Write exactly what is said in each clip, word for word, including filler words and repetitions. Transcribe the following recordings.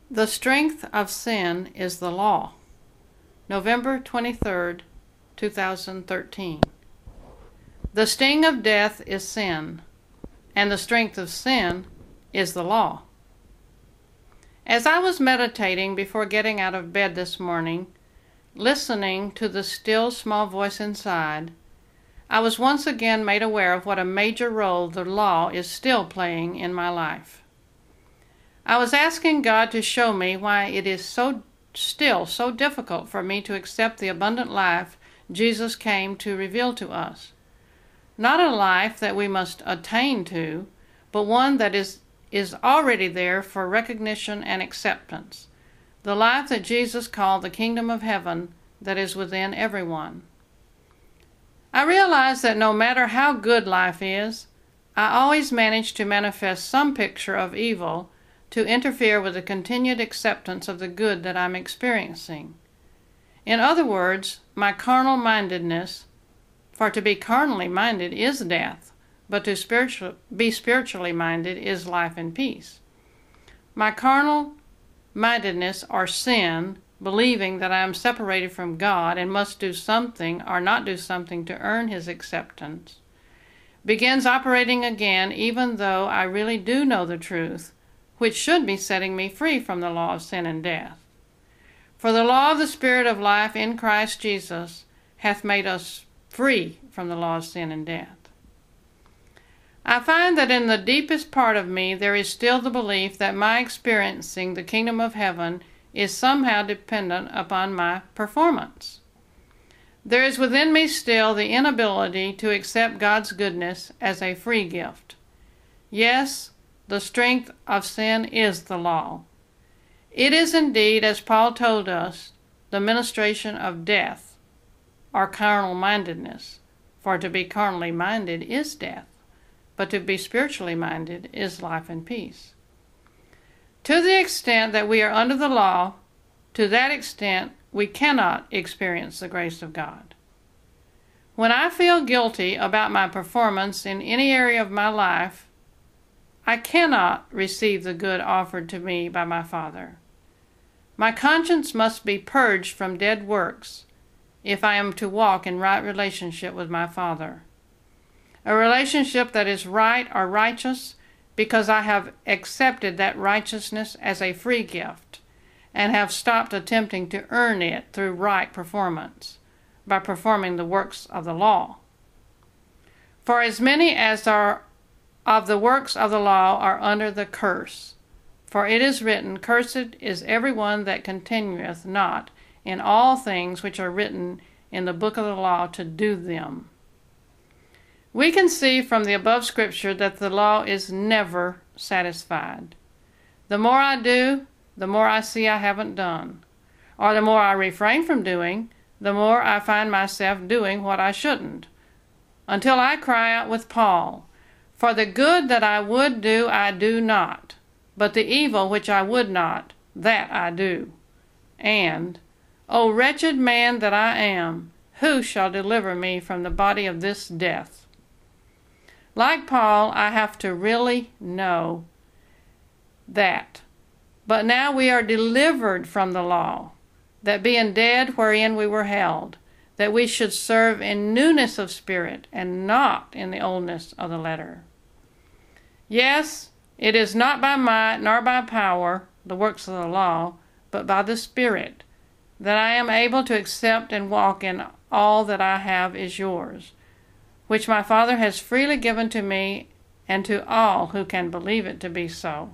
The strength of sin is the law. November twenty-third, two thousand thirteen. The sting of death is sin, and the strength of sin is the law. As I was meditating before getting out of bed this morning, listening to the still small voice inside, I was once again made aware of what a major role the law is still playing in my life. I was asking God to show me why it is so still so difficult for me to accept the abundant life Jesus came to reveal to us. Not a life that we must attain to, but one that is, is already there for recognition and acceptance. The life that Jesus called the kingdom of heaven that is within everyone. I realize that no matter how good life is, I always manage to manifest some picture of evil to interfere with the continued acceptance of the good that I'm experiencing. In other words, my carnal mindedness, for to be carnally minded is death, but to spiritual, be spiritually minded is life and peace. My carnal mindedness or sin, believing that I am separated from God and must do something or not do something to earn His acceptance, begins operating again even though I really do know the truth, which should be setting me free from the law of sin and death. For the law of the Spirit of life in Christ Jesus hath made us free from the law of sin and death. I find that in the deepest part of me there is still the belief that my experiencing the kingdom of heaven is somehow dependent upon my performance. There is within me still the inability to accept God's goodness as a free gift. Yes, the strength of sin is the law. It is indeed, as Paul told us, the ministration of death, or carnal mindedness. For to be carnally minded is death, but to be spiritually minded is life and peace. To the extent that we are under the law, to that extent we cannot experience the grace of God. When I feel guilty about my performance in any area of my life, I cannot receive the good offered to me by my Father. My conscience must be purged from dead works if I am to walk in right relationship with my Father. A relationship that is right or righteous because I have accepted that righteousness as a free gift and have stopped attempting to earn it through right performance by performing the works of the law. For as many as are of the works of the law are under the curse. For it is written, Cursed is every one that continueth not in all things which are written in the book of the law to do them. We can see from the above scripture that the law is never satisfied. The more I do, the more I see I haven't done. Or the more I refrain from doing, the more I find myself doing what I shouldn't. Until I cry out with Paul, For the good that I would do, I do not, but the evil which I would not, that I do. And, O wretched man that I am, who shall deliver me from the body of this death? Like Paul, I have to really know that. But now we are delivered from the law, that being dead wherein we were held, that we should serve in newness of spirit, and not in the oldness of the letter. Yes, it is not by might nor by power, the works of the law, but by the Spirit, that I am able to accept and walk in all that I have is yours, which my Father has freely given to me and to all who can believe it to be so.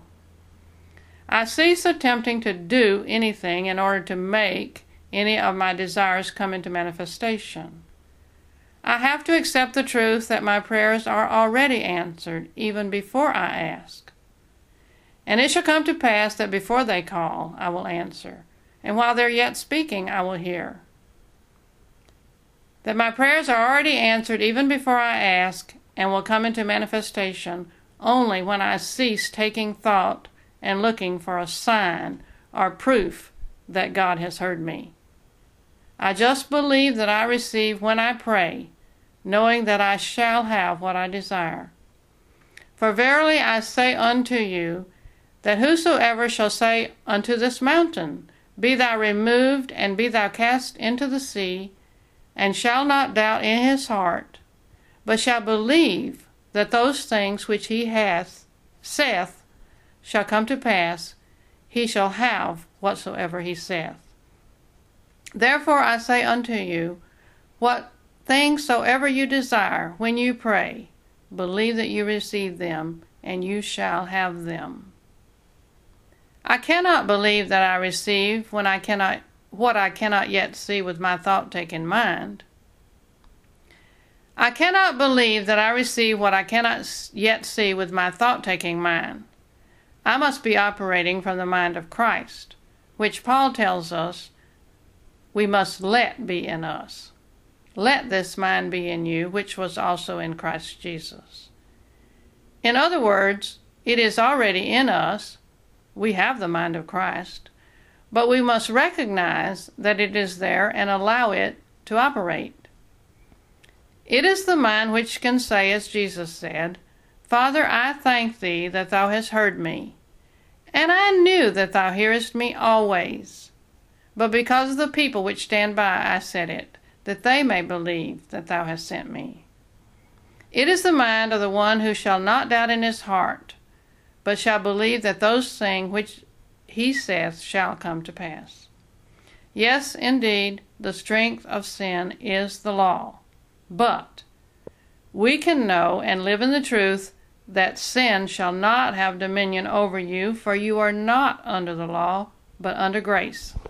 I cease attempting to do anything in order to make any of my desires come into manifestation. I have to accept the truth that my prayers are already answered even before I ask. And it shall come to pass that before they call, I will answer, and while they're yet speaking, I will hear. That my prayers are already answered even before I ask, and will come into manifestation only when I cease taking thought and looking for a sign or proof that God has heard me. I just believe that I receive when I pray, knowing that I shall have what I desire. For verily I say unto you, that whosoever shall say unto this mountain, Be thou removed, and be thou cast into the sea, and shall not doubt in his heart, but shall believe that those things which he hath saith shall come to pass, he shall have whatsoever he saith. Therefore I say unto you, what things soever you desire, when you pray, believe that you receive them, and you shall have them. I cannot believe that I receive when I cannot what I cannot yet see with my thought-taking mind. I cannot believe that I receive what I cannot yet see with my thought-taking mind. I must be operating from the mind of Christ, which Paul tells us we must let be in us. Let this mind be in you, which was also in Christ Jesus. In other words, it is already in us. We have the mind of Christ, but we must recognize that it is there and allow it to operate. It is the mind which can say, as Jesus said, Father, I thank thee that thou hast heard me, and I knew that thou hearest me always. But because of the people which stand by I said it, that they may believe that thou hast sent me. It is the mind of the one who shall not doubt in his heart, but shall believe that those things which he saith shall come to pass. Yes, indeed, the strength of sin is the law, but we can know and live in the truth that sin shall not have dominion over you, for you are not under the law, but under grace.